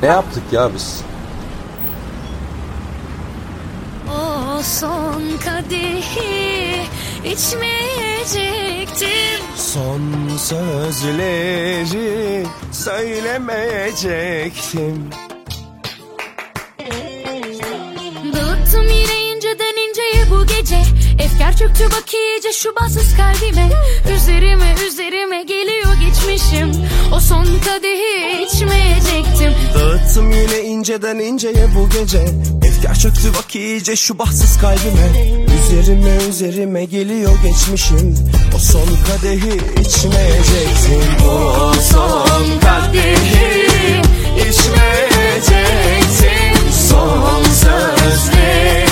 Ne yaptık ya biz? O son kadehi içmeyecektim. Son sözleri söylemeyecektim. Dağıttım yine inceden inceye bu gece. Efkar çöktü bak iyice şu bahtsız kalbime. Üzerime geliyor geçmişim. O son kadehi içmeyecektim. Dağıttım yine inceden inceye bu gece. Efkar çöktü bak iyice şu bahtsız kalbime. Üzerime geliyor geçmişim. O son kadehi içmeyecektim. O son kadehi içmeyecektim. Son sözleri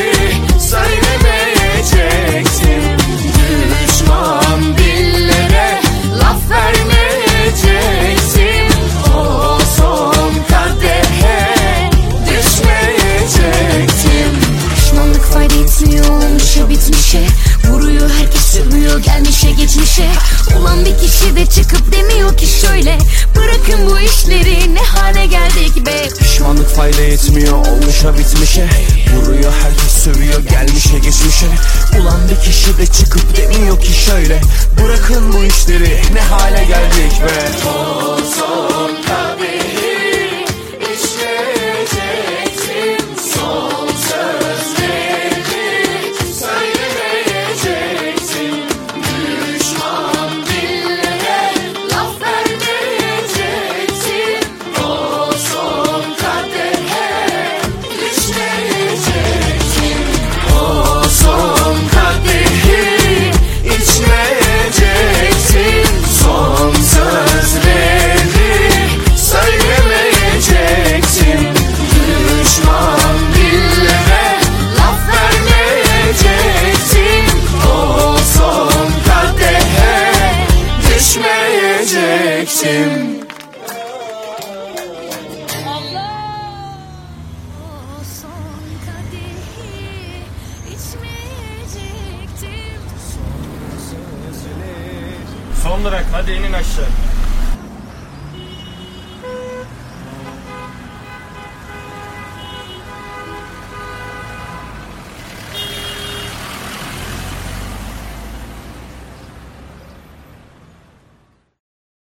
söylemeyecektim. Düşman dillere laf vermeyecektim. O son kadehe düşmeyecektim. Pişmanlık fayda etmiyor olmuşa bitmişe. Vuruyor herkes sövüyor gelmişe geçmişe. Ulan bir kişi de çıkıp demiyor ki şöyle. Bırakın bu işleri ne hale geldik be. Pişmanlık fayda etmiyor olmuşa bitmişe. Vuruyor herkes sövüyor gelmişe geçmişe. Ulan bir kişi de çıkıp demiyor ki şöyle. Bırakın bu işleri ne hale geldik be. O son kadehi içmeyecektim. Son sözleri söylemeyecektim. Düşman dillere laf vermeyecektim. O son kadehe düşmeyecektim. O son kadehi içmeyecektim. Son sözleri söylemeyecektim. Düşman dillere laf vermeyecektim. O son kadehe düşmeyecektim. O son kadehi içmeyecektim. Son durak, hadi inin aşağı.